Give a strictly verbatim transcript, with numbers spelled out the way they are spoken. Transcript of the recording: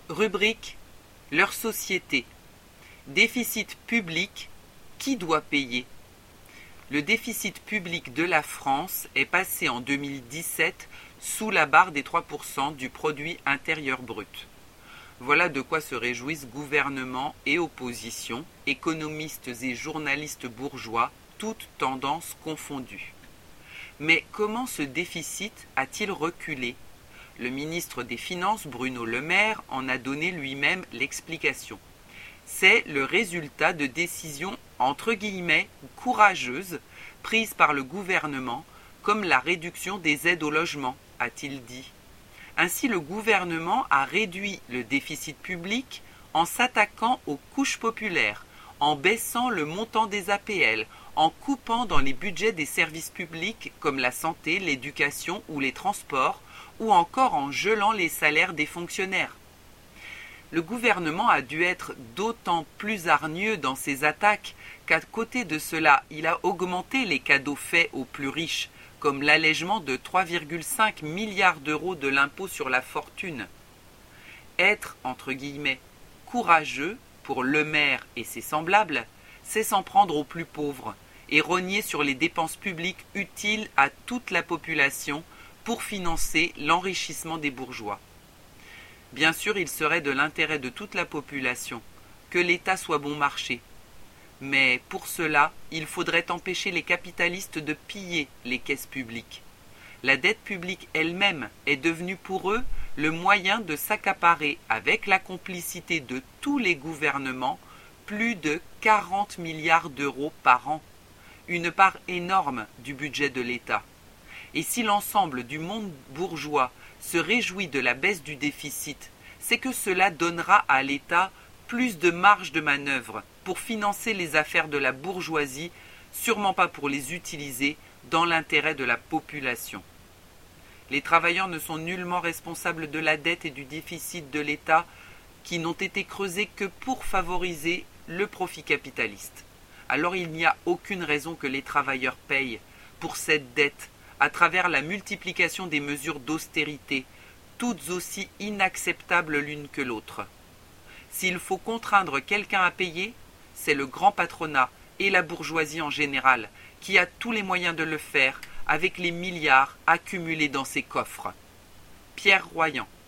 Rubrique leur société. Déficit public, qui doit payer? Le déficit public de la France est passé en deux mille dix-sept sous la barre des trois pour cent du produit intérieur brut. Voilà de quoi se réjouissent gouvernement et opposition, économistes et journalistes bourgeois, toutes tendances confondues. Mais comment ce déficit a-t-il reculé? Le ministre des Finances, Bruno Le Maire, en a donné lui-même l'explication. C'est le résultat de décisions entre guillemets courageuses prises par le gouvernement, comme la réduction des aides au logement, a-t-il dit. Ainsi, le gouvernement a réduit le déficit public en s'attaquant aux couches populaires, en baissant le montant des A P L, en coupant dans les budgets des services publics comme la santé, l'éducation ou les transports, ou encore en gelant les salaires des fonctionnaires. Le gouvernement a dû être d'autant plus hargneux dans ses attaques qu'à côté de cela, il a augmenté les cadeaux faits aux plus riches, comme l'allègement de trois virgule cinq milliards d'euros de l'impôt sur la fortune. Être, entre guillemets, courageux pour Le Maire et ses semblables, c'est s'en prendre aux plus pauvres et rogner sur les dépenses publiques utiles à toute la population pour financer l'enrichissement des bourgeois. Bien sûr, il serait de l'intérêt de toute la population que l'État soit bon marché. Mais pour cela, il faudrait empêcher les capitalistes de piller les caisses publiques. La dette publique elle-même est devenue pour eux le moyen de s'accaparer, avec la complicité de tous les gouvernements, plus de quarante milliards d'euros par an, une part énorme du budget de l'État. Et si l'ensemble du monde bourgeois se réjouit de la baisse du déficit, c'est que cela donnera à l'État plus de marge de manœuvre pour financer les affaires de la bourgeoisie, sûrement pas pour les utiliser dans l'intérêt de la population. Les travailleurs ne sont nullement responsables de la dette et du déficit de l'État qui n'ont été creusés que pour favoriser le profit capitaliste. Alors il n'y a aucune raison que les travailleurs payent pour cette dette à travers la multiplication des mesures d'austérité, toutes aussi inacceptables l'une que l'autre. S'il faut contraindre quelqu'un à payer, c'est le grand patronat et la bourgeoisie en général qui a tous les moyens de le faire avec les milliards accumulés dans ses coffres. Pierre Royan.